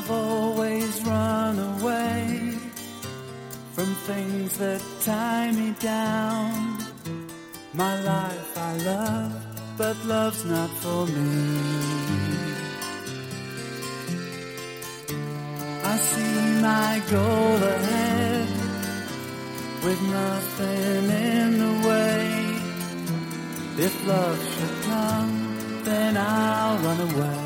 I've always run away from things that tie me down. My life I love, but love's not for me. I see my goal ahead with nothing in the way. If love should come, then I'll run away.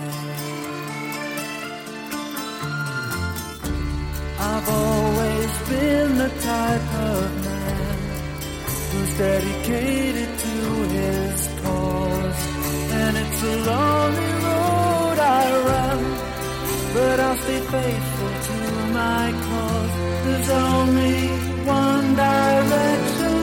I've always been the type of man who's dedicated to his cause. And it's a lonely road I run, but I'll stay faithful to my cause. There's only one direction.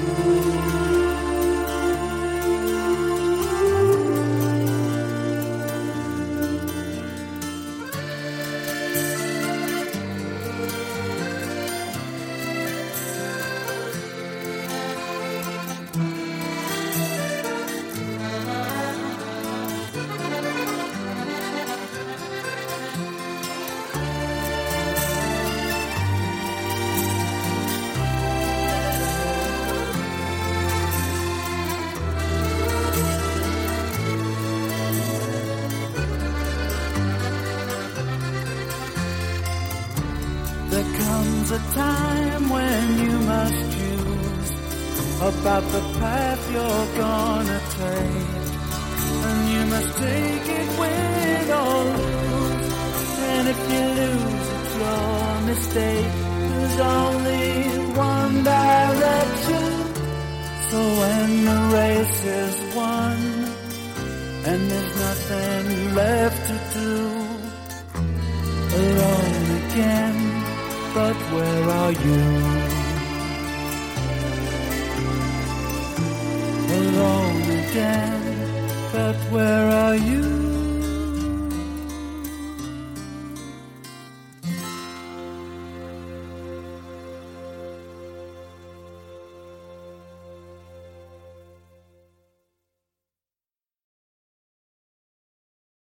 There comes a time when you must choose about the path you're gonna take, and you must take it win or lose. And if you lose, it's your mistake. There's only one direction. So when the race is won and there's nothing left to do, alone again, but where are you?